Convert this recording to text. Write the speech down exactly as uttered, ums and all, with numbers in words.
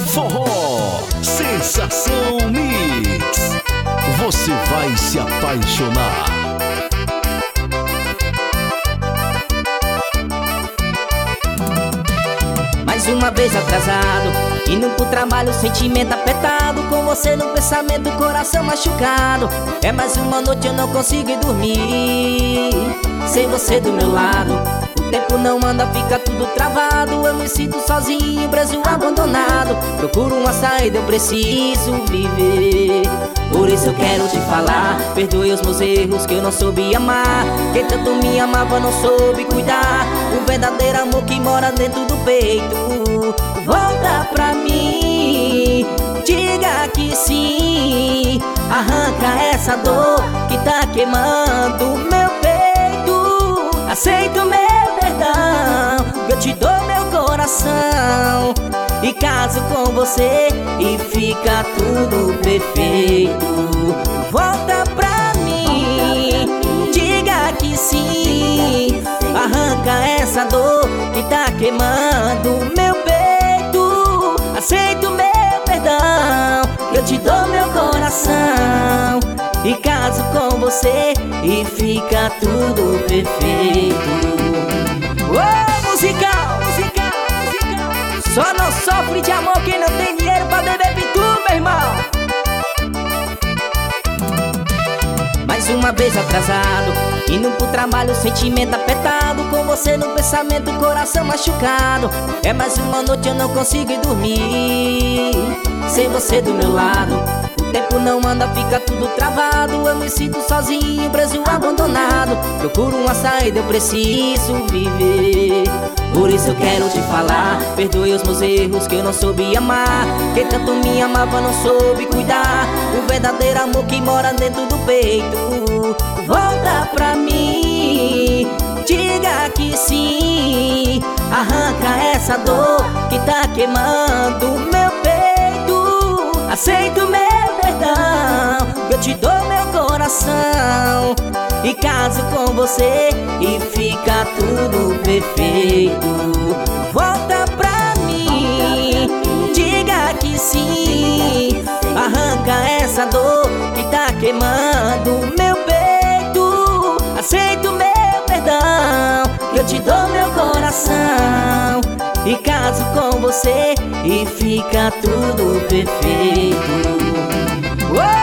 Forró Sensação Mix. Você vai se apaixonar. Mais uma vez atrasado, indo pro trabalho, sentimento apertado, com você no pensamento, coração machucado. É mais uma noite, eu não consigo dormir sem você do meu lado. O tempo não anda, fica tudo travado. Eu me sinto sozinho, preso, abandonado. Procuro uma saída, eu preciso viver. Por isso eu quero te falar, perdoe os meus erros, que eu não soube amar. Quem tanto me amava não soube cuidar. O verdadeiro amor que mora dentro do peito, volta pra mim, diga que sim. Arranca essa dor que tá queimando meu peito. Aceita o meu perdão, eu te dou meu coração e caso com você e fica tudo perfeito. Volta pra mim, diga que sim. Arranca essa dor que tá queimando meu peito. Aceita o meu perdão, eu te dou meu coração e caso com você e fica tudo perfeito. Ô, musical, musical, musical. Só não sofre de amor quem não tem dinheiro pra beber pitu, meu irmão. Mais uma vez atrasado, indo pro trabalho, sentimento apertado, com você no pensamento, coração machucado. É mais uma noite, eu não consigo dormir sem você do meu lado. O tempo não anda, fica tudo travado. Eu me sinto sozinho, preso, abandonado. Procuro uma saída, eu preciso viver. Por isso eu quero te falar, perdoe os meus erros, que eu não soube amar. Quem tanto me amava não soube cuidar. O verdadeiro amor que mora dentro do peito, volta pra mim, diga que sim. Arranca essa dor que tá queimando meu peito. Aceita o meu perdão, eu te dou meu coração e caso com você e fica tudo perfeito. Volta pra mim, diga que sim. Arranca essa dor que tá queimando meu peito. Aceita o meu perdão, eu te dou meu coração e caso com você e fica tudo perfeito. Uou!